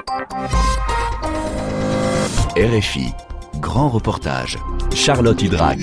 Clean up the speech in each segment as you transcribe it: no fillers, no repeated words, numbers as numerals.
RFI, grand reportage. Charlotte Hydrac.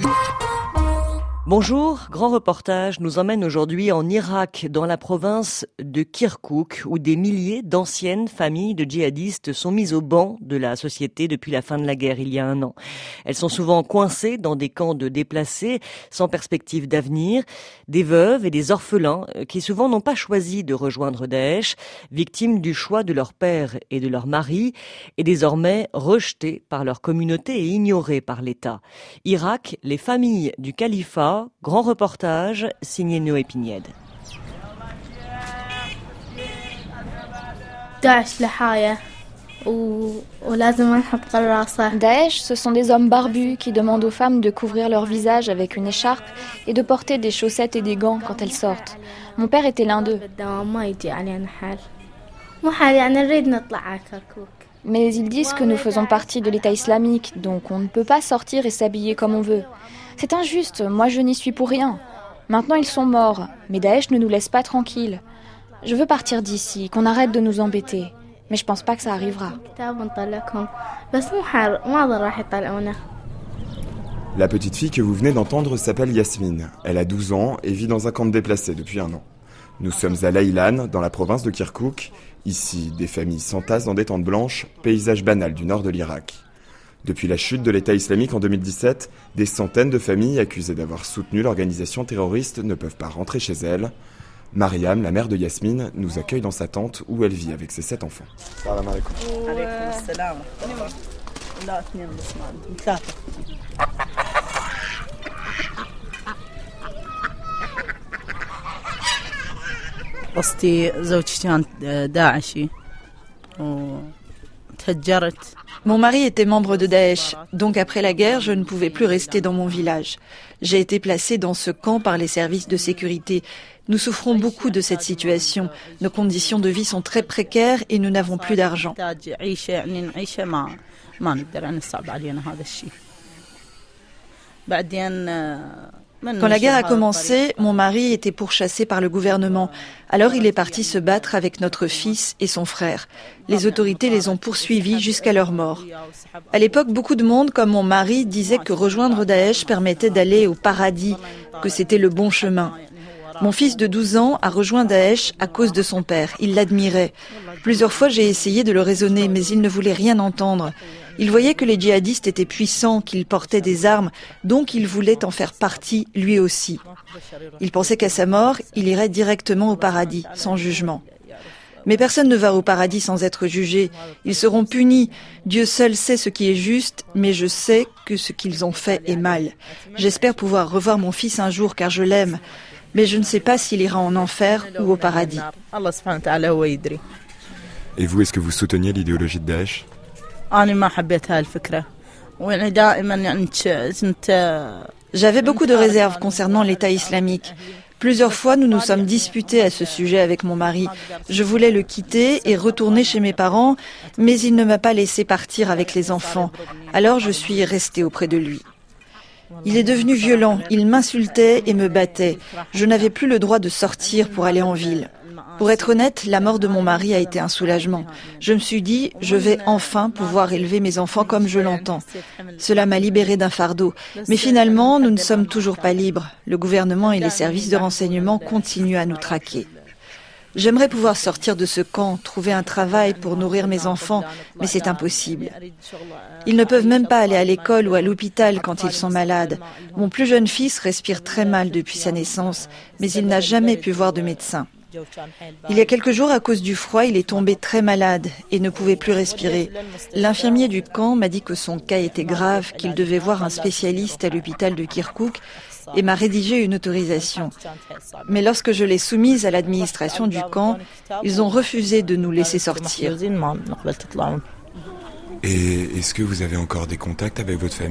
Bonjour, grand reportage nous emmène aujourd'hui en Irak, dans la province de Kirkouk, où des milliers d'anciennes familles de djihadistes sont mises au ban de la société depuis la fin de la guerre il y a un an. Elles sont souvent coincées dans des camps de déplacés, sans perspective d'avenir, des veuves et des orphelins qui souvent n'ont pas choisi de rejoindre Daesh, victimes du choix de leur père et de leur mari, et désormais rejetés par leur communauté et ignorés par l'État. Irak, les familles du califat. Grand reportage signé Noé Pignède. Daesh, ce sont des hommes barbus qui demandent aux femmes de couvrir leur visage avec une écharpe et de porter des chaussettes et des gants quand elles sortent. Mon père était l'un d'eux. Mais ils disent que nous faisons partie de l'État islamique, donc on ne peut pas sortir et s'habiller comme on veut. C'est injuste, moi je n'y suis pour rien. Maintenant ils sont morts, mais Daesh ne nous laisse pas tranquilles. Je veux partir d'ici, qu'on arrête de nous embêter. Mais je pense pas que ça arrivera. La petite fille que vous venez d'entendre s'appelle Yasmine. Elle a 12 ans et vit dans un camp de déplacés depuis un an. Nous sommes à Laylan, dans la province de Kirkouk. Ici, des familles s'entassent dans des tentes blanches, paysage banal du nord de l'Irak. Depuis la chute de l'État islamique en 2017, des centaines de familles accusées d'avoir soutenu l'organisation terroriste ne peuvent pas rentrer chez elles. Mariam, la mère de Yasmine, nous accueille dans sa tente où elle vit avec ses 7 enfants. Salam alaikum. Mon mari était membre de Daesh, donc après la guerre, je ne pouvais plus rester dans mon village. J'ai été placée dans ce camp par les services de sécurité. Nous souffrons beaucoup de cette situation. Nos conditions de vie sont très précaires et nous n'avons plus d'argent. Quand la guerre a commencé, mon mari était pourchassé par le gouvernement. Alors il est parti se battre avec notre fils et son frère. Les autorités les ont poursuivis jusqu'à leur mort. À l'époque, beaucoup de monde, comme mon mari, disait que rejoindre Daesh permettait d'aller au paradis, que c'était le bon chemin. Mon fils de 12 ans a rejoint Daesh à cause de son père. Il l'admirait. Plusieurs fois, j'ai essayé de le raisonner, mais il ne voulait rien entendre. Il voyait que les djihadistes étaient puissants, qu'ils portaient des armes, donc il voulait en faire partie lui aussi. Il pensait qu'à sa mort, il irait directement au paradis, sans jugement. Mais personne ne va au paradis sans être jugé. Ils seront punis. Dieu seul sait ce qui est juste, mais je sais que ce qu'ils ont fait est mal. J'espère pouvoir revoir mon fils un jour, car je l'aime. Mais je ne sais pas s'il ira en enfer ou au paradis. Et vous, est-ce que vous souteniez l'idéologie de Daesh ? J'avais beaucoup de réserves concernant l'État islamique. Plusieurs fois, nous nous sommes disputés à ce sujet avec mon mari. Je voulais le quitter et retourner chez mes parents, mais il ne m'a pas laissé partir avec les enfants. Alors je suis restée auprès de lui. Il est devenu violent, il m'insultait et me battait. Je n'avais plus le droit de sortir pour aller en ville. Pour être honnête, la mort de mon mari a été un soulagement. Je me suis dit, je vais enfin pouvoir élever mes enfants comme je l'entends. Cela m'a libérée d'un fardeau. Mais finalement, nous ne sommes toujours pas libres. Le gouvernement et les services de renseignement continuent à nous traquer. J'aimerais pouvoir sortir de ce camp, trouver un travail pour nourrir mes enfants, mais c'est impossible. Ils ne peuvent même pas aller à l'école ou à l'hôpital quand ils sont malades. Mon plus jeune fils respire très mal depuis sa naissance, mais il n'a jamais pu voir de médecin. Il y a quelques jours, à cause du froid, il est tombé très malade et ne pouvait plus respirer. L'infirmier du camp m'a dit que son cas était grave, qu'il devait voir un spécialiste à l'hôpital de Kirkouk et m'a rédigé une autorisation. Mais lorsque je l'ai soumise à l'administration du camp, ils ont refusé de nous laisser sortir. Et est-ce que vous avez encore des contacts avec votre famille ?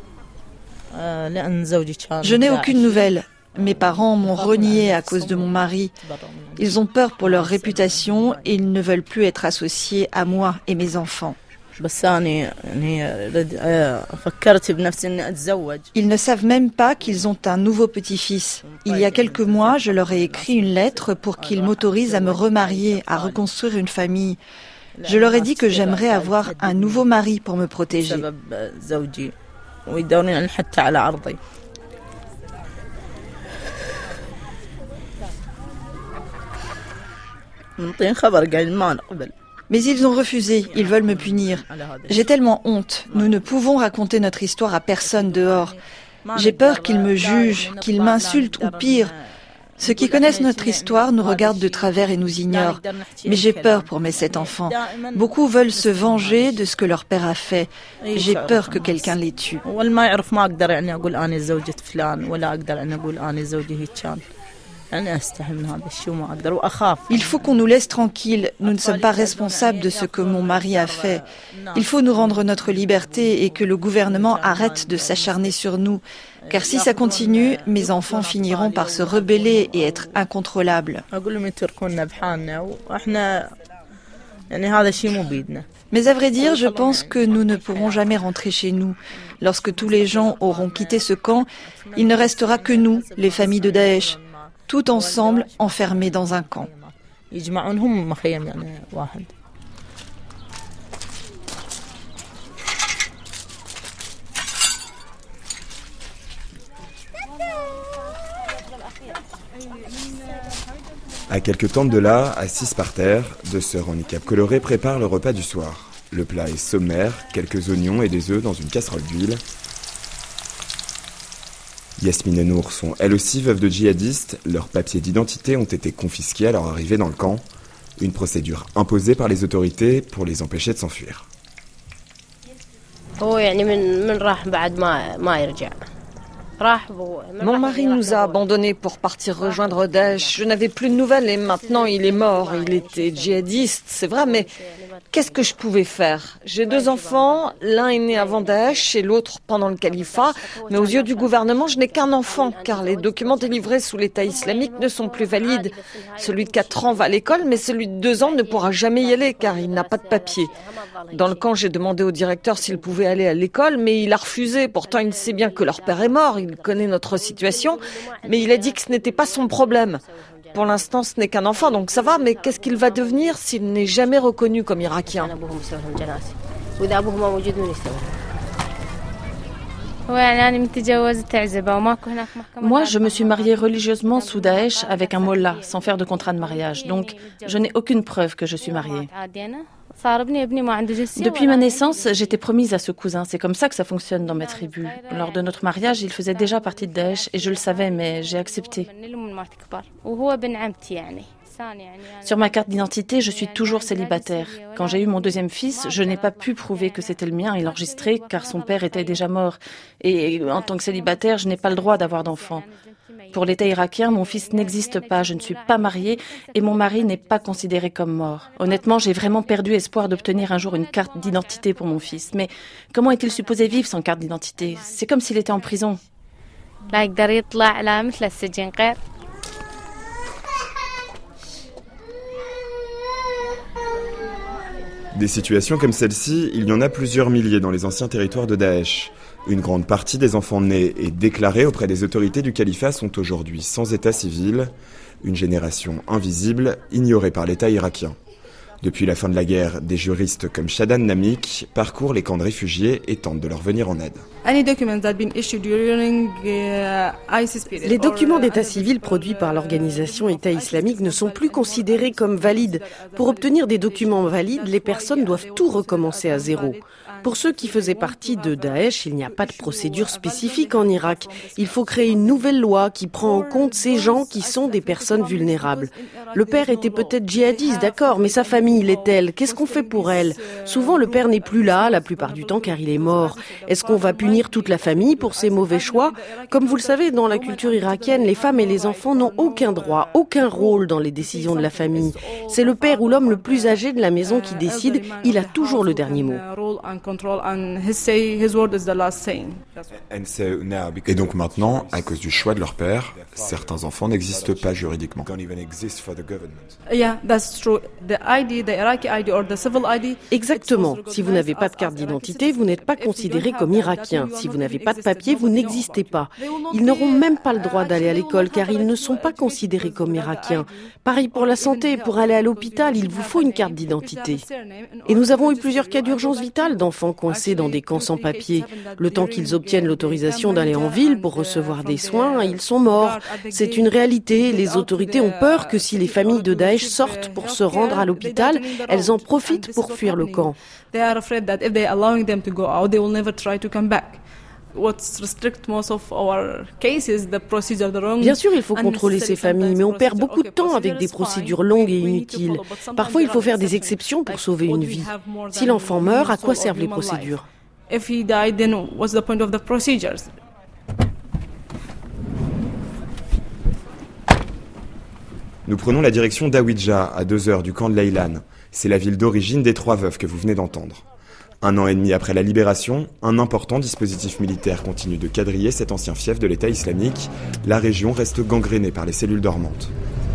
Je n'ai aucune nouvelle. Mes parents m'ont renié à cause de mon mari. Ils ont peur pour leur réputation et ils ne veulent plus être associés à moi et mes enfants. Ils ne savent même pas qu'ils ont un nouveau petit-fils. Il y a quelques mois, je leur ai écrit une lettre pour qu'ils m'autorisent à me remarier, à reconstruire une famille. Je leur ai dit que j'aimerais avoir un nouveau mari pour me protéger. Mais ils ont refusé, ils veulent me punir. J'ai tellement honte, nous ne pouvons raconter notre histoire à personne dehors. J'ai peur qu'ils me jugent, qu'ils m'insultent ou pire. Ceux qui connaissent notre histoire nous regardent de travers et nous ignorent. Mais j'ai peur pour mes 7 enfants. Beaucoup veulent se venger de ce que leur père a fait. J'ai peur que quelqu'un les tue. Il faut qu'on nous laisse tranquilles. Nous ne sommes pas responsables de ce que mon mari a fait. Il faut nous rendre notre liberté et que le gouvernement arrête de s'acharner sur nous. Car si ça continue, mes enfants finiront par se rebeller et être incontrôlables. Mais à vrai dire, je pense que nous ne pourrons jamais rentrer chez nous. Lorsque tous les gens auront quitté ce camp, il ne restera que nous, les familles de Daesh, tout ensemble enfermés dans un camp. À quelques tentes de là, assises par terre, 2 sœurs en niqab coloré préparent le repas du soir. Le plat est sommaire, quelques oignons et des œufs dans une casserole d'huile. Yasmine et Nour sont elles aussi veuves de djihadistes. Leurs papiers d'identité ont été confisqués à leur arrivée dans le camp. Une procédure imposée par les autorités pour les empêcher de s'enfuir. Mon mari nous a abandonnés pour partir rejoindre Daesh. Je n'avais plus de nouvelles et maintenant il est mort. Il était djihadiste, c'est vrai, mais qu'est-ce que je pouvais faire? J'ai 2 enfants, l'un est né avant Daesh et l'autre pendant le califat. Mais aux yeux du gouvernement, je n'ai qu'un enfant, car les documents délivrés sous l'État islamique ne sont plus valides. Celui de 4 ans va à l'école, mais celui de 2 ans ne pourra jamais y aller, car il n'a pas de papier. Dans le camp, j'ai demandé au directeur s'il pouvait aller à l'école, mais il a refusé. Pourtant, il sait bien que leur père est mort. Il connaît notre situation, mais il a dit que ce n'était pas son problème. Pour l'instant, ce n'est qu'un enfant, donc ça va, mais qu'est-ce qu'il va devenir s'il n'est jamais reconnu comme irakien? Moi, je me suis mariée religieusement sous Daesh avec un mollah, sans faire de contrat de mariage. Donc, je n'ai aucune preuve que je suis mariée. Depuis ma naissance, j'étais promise à ce cousin. C'est comme ça que ça fonctionne dans ma tribu. Lors de notre mariage, il faisait déjà partie de Daesh et je le savais, mais j'ai accepté. Sur ma carte d'identité, je suis toujours célibataire. Quand j'ai eu mon 2e fils, je n'ai pas pu prouver que c'était le mien et l'enregistrer car son père était déjà mort. Et en tant que célibataire, je n'ai pas le droit d'avoir d'enfant. Pour l'État irakien, mon fils n'existe pas, je ne suis pas mariée et mon mari n'est pas considéré comme mort. Honnêtement, j'ai vraiment perdu espoir d'obtenir un jour une carte d'identité pour mon fils. Mais comment est-il supposé vivre sans carte d'identité? C'est comme s'il était en prison. Des situations comme celle-ci, il y en a plusieurs milliers dans les anciens territoires de Daesh. Une grande partie des enfants nés et déclarés auprès des autorités du califat sont aujourd'hui sans état civil, une génération invisible, ignorée par l'État irakien. Depuis la fin de la guerre, des juristes comme Shadan Namik parcourent les camps de réfugiés et tentent de leur venir en aide. Les documents d'état civil produits par l'organisation État islamique ne sont plus considérés comme valides. Pour obtenir des documents valides, les personnes doivent tout recommencer à zéro. Pour ceux qui faisaient partie de Daesh, il n'y a pas de procédure spécifique en Irak. Il faut créer une nouvelle loi qui prend en compte ces gens qui sont des personnes vulnérables. Le père était peut-être djihadiste, d'accord, mais sa famille l'est-elle? Qu'est-ce qu'on fait pour elle? Souvent, le père n'est plus là, la plupart du temps, car il est mort. Est-ce qu'on va punir toute la famille pour ses mauvais choix? Comme vous le savez, dans la culture irakienne, les femmes et les enfants n'ont aucun droit, aucun rôle dans les décisions de la famille. C'est le père ou l'homme le plus âgé de la maison qui décide. Il a toujours le dernier mot. Et donc maintenant, à cause du choix de leur père, certains enfants n'existent pas juridiquement. Exactement. Si vous n'avez pas de carte d'identité, vous n'êtes pas considéré comme irakien. Si vous n'avez pas de papier, vous n'existez pas. Ils n'auront même pas le droit d'aller à l'école car ils ne sont pas considérés comme irakiens. Pareil pour la santé, pour aller à l'hôpital, il vous faut une carte d'identité. Et nous avons eu plusieurs cas d'urgence vitale d'enfants coincés dans des camps sans papier. Le temps qu'ils obtiennent l'autorisation d'aller en ville pour recevoir des soins, ils sont morts. C'est une réalité. Les autorités ont peur que si les familles de Daesh sortent pour se rendre à l'hôpital, elles en profitent pour fuir le camp. Bien sûr, il faut contrôler ces familles, mais on perd beaucoup de temps avec des procédures longues et inutiles. Parfois, il faut faire des exceptions pour sauver une vie. Si l'enfant meurt, à quoi servent les procédures ? Nous prenons la direction d'Awidja, à 2 heures du camp de Laylan. C'est la ville d'origine des 3 veuves que vous venez d'entendre. 1 an et demi après la libération, un important dispositif militaire continue de quadriller cet ancien fief de l'État islamique. La région reste gangrénée par les cellules dormantes.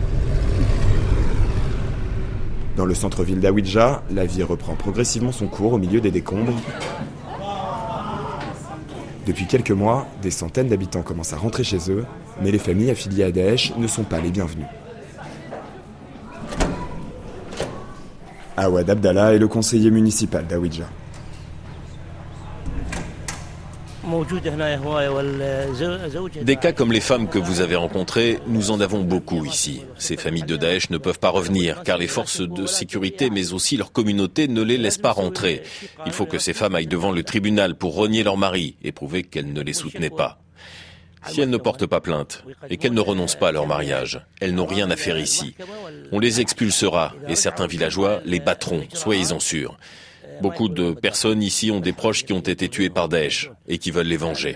Dans le centre-ville d'Awidja, la vie reprend progressivement son cours au milieu des décombres. Depuis quelques mois, des centaines d'habitants commencent à rentrer chez eux, mais les familles affiliées à Daesh ne sont pas les bienvenues. Awad Abdallah est le conseiller municipal d'Awidja. Des cas comme les femmes que vous avez rencontrées, nous en avons beaucoup ici. Ces familles de Daesh ne peuvent pas revenir, car les forces de sécurité, mais aussi leur communauté, ne les laissent pas rentrer. Il faut que ces femmes aillent devant le tribunal pour renier leur mari et prouver qu'elles ne les soutenaient pas. Si elles ne portent pas plainte et qu'elles ne renoncent pas à leur mariage, elles n'ont rien à faire ici. On les expulsera et certains villageois les battront, soyez-en sûrs. Beaucoup de personnes ici ont des proches qui ont été tués par Daesh et qui veulent les venger.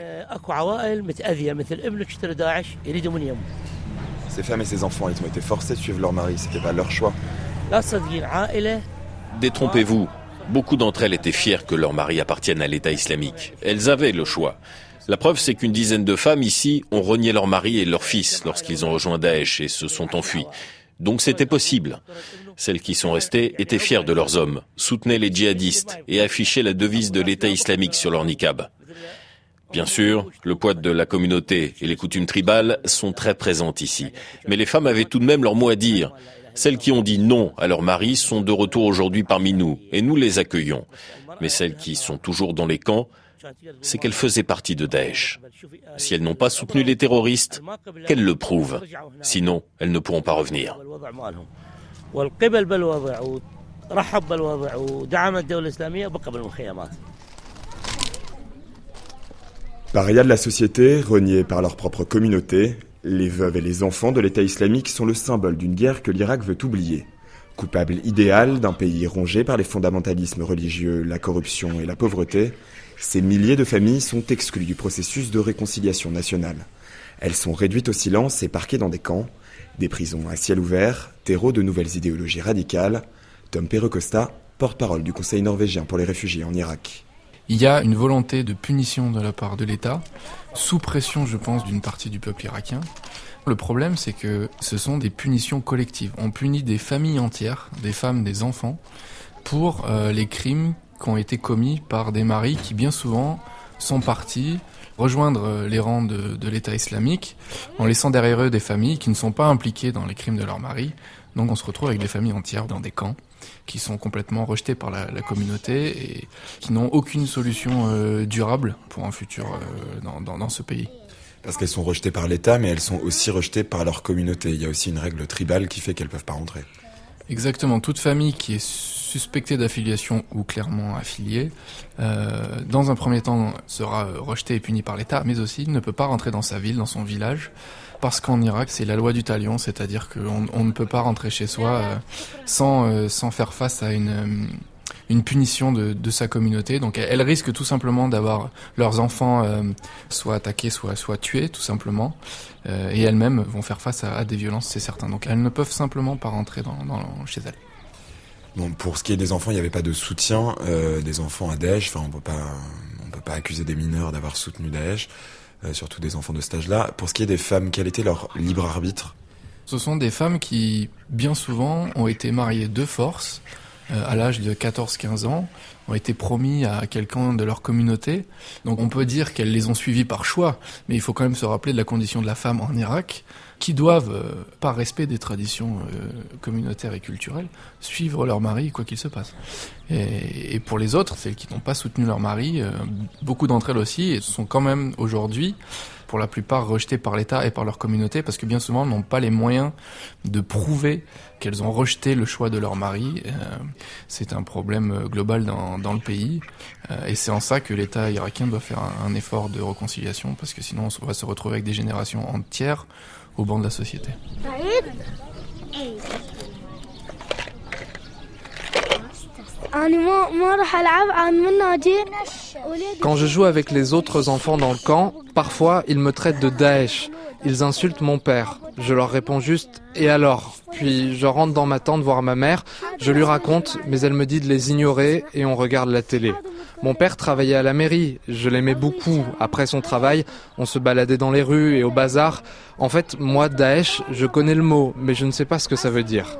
Ces femmes et ces enfants, ils ont été forcés de suivre leur mari, c'était pas leur choix. Détrompez-vous, beaucoup d'entre elles étaient fières que leur mari appartienne à l'État islamique. Elles avaient le choix. La preuve, c'est qu'une dizaine de femmes ici ont renié leur mari et leur fils lorsqu'ils ont rejoint Daesh et se sont enfuis. Donc c'était possible. Celles qui sont restées étaient fières de leurs hommes, soutenaient les djihadistes et affichaient la devise de l'État islamique sur leur niqab. Bien sûr, le poids de la communauté et les coutumes tribales sont très présentes ici. Mais les femmes avaient tout de même leur mot à dire. Celles qui ont dit non à leur mari sont de retour aujourd'hui parmi nous et nous les accueillons. Mais celles qui sont toujours dans les camps, c'est qu'elles faisaient partie de Daesh. Si elles n'ont pas soutenu les terroristes, qu'elles le prouvent. Sinon, elles ne pourront pas revenir. Paria de la société, reniés par leur propre communauté, les veuves et les enfants de l'État islamique sont le symbole d'une guerre que l'Irak veut oublier. Coupable idéal d'un pays rongé par les fondamentalismes religieux, la corruption et la pauvreté, ces milliers de familles sont exclues du processus de réconciliation nationale. Elles sont réduites au silence et parquées dans des camps, des prisons à ciel ouvert, terreau de nouvelles idéologies radicales. Tom Perrecosta, porte-parole du Conseil norvégien pour les réfugiés en Irak. Il y a une volonté de punition de la part de l'État, sous pression, je pense, d'une partie du peuple irakien. Le problème, c'est que ce sont des punitions collectives. On punit des familles entières, des femmes, des enfants, pour les crimes qui ont été commis par des maris qui, bien souvent, sont partis rejoindre les rangs de l'État islamique en laissant derrière eux des familles qui ne sont pas impliquées dans les crimes de leur mari. Donc on se retrouve avec des familles entières dans des camps qui sont complètement rejetées par la communauté et qui n'ont aucune solution durable pour un futur dans ce pays. Parce qu'elles sont rejetées par l'État, mais elles sont aussi rejetées par leur communauté. Il y a aussi une règle tribale qui fait qu'elles ne peuvent pas rentrer. Exactement. Toute famille qui est suspectée d'affiliation ou clairement affiliée, dans un premier temps, sera rejetée et punie par l'État, mais aussi ne peut pas rentrer dans sa ville, dans son village, parce qu'en Irak, c'est la loi du talion, c'est-à-dire qu'on ne peut pas rentrer chez soi sans faire face à une punition de sa communauté. Donc elles risquent tout simplement d'avoir leurs enfants soit attaqués, soit tués, tout simplement. Et elles-mêmes vont faire face à des violences, c'est certain. Donc elles ne peuvent simplement pas rentrer chez elles. Bon, pour ce qui est des enfants, il n'y avait pas de soutien des enfants à Daesh. Enfin, on peut pas accuser des mineurs d'avoir soutenu Daesh, surtout des enfants de cet âge-là. Pour ce qui est des femmes, quel était leur libre arbitre ? Ce sont des femmes qui, bien souvent, ont été mariées de force, à l'âge de 14-15 ans, ont été promis à quelqu'un de leur communauté. Donc on peut dire qu'elles les ont suivies par choix, mais il faut quand même se rappeler de la condition de la femme en Irak, qui doivent, par respect des traditions communautaires et culturelles, suivre leur mari quoi qu'il se passe. Et pour les autres, celles qui n'ont pas soutenu leur mari, beaucoup d'entre elles aussi sont quand même aujourd'hui, pour la plupart, rejetées par l'État et par leur communauté, parce que bien souvent n'ont pas les moyens de prouver qu'elles ont rejeté le choix de leur mari. C'est un problème global dans le pays, et c'est en ça que l'État irakien doit faire un effort de réconciliation, parce que sinon on va se retrouver avec des générations entières au banc de la société. Quand je joue avec les autres enfants dans le camp, parfois ils me traitent de Daesh. Ils insultent mon père. Je leur réponds juste « Et alors ?» Puis je rentre dans ma tente voir ma mère, je lui raconte, mais elle me dit de les ignorer et on regarde la télé. Mon père travaillait à la mairie, je l'aimais beaucoup. Après son travail, on se baladait dans les rues et au bazar. En fait, moi, Daesh, je connais le mot, mais je ne sais pas ce que ça veut dire.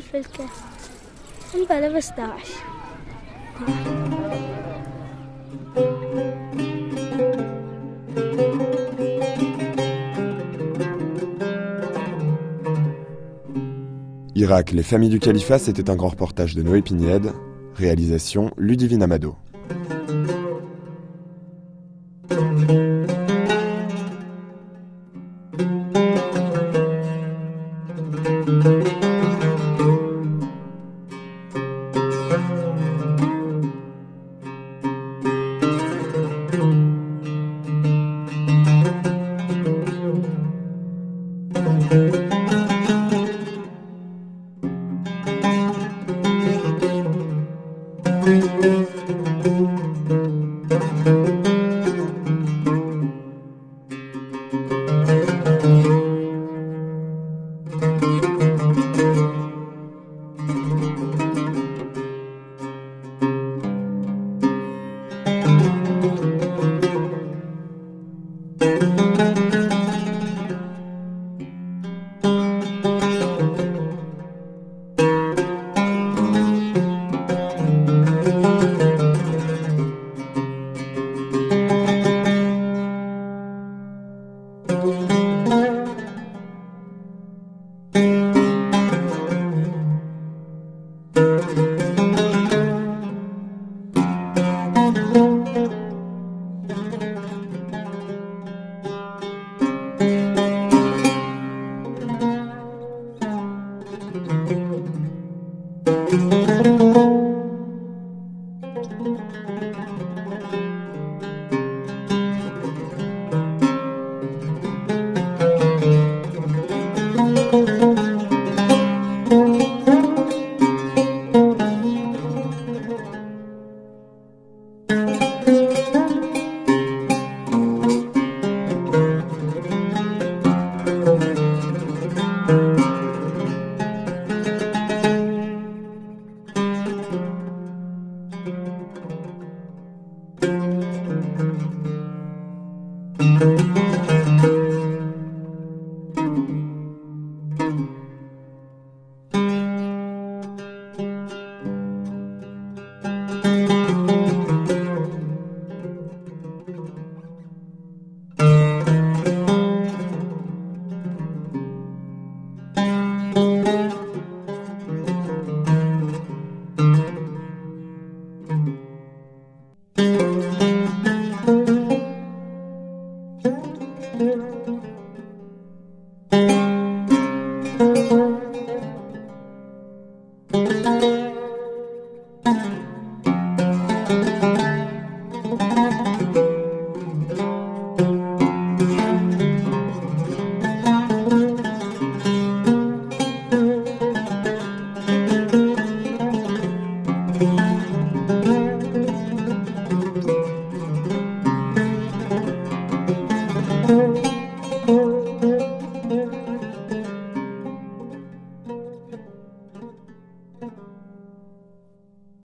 Irak, les familles du califat, c'était un grand reportage de Noé Pignède. Réalisation Ludivine Amado.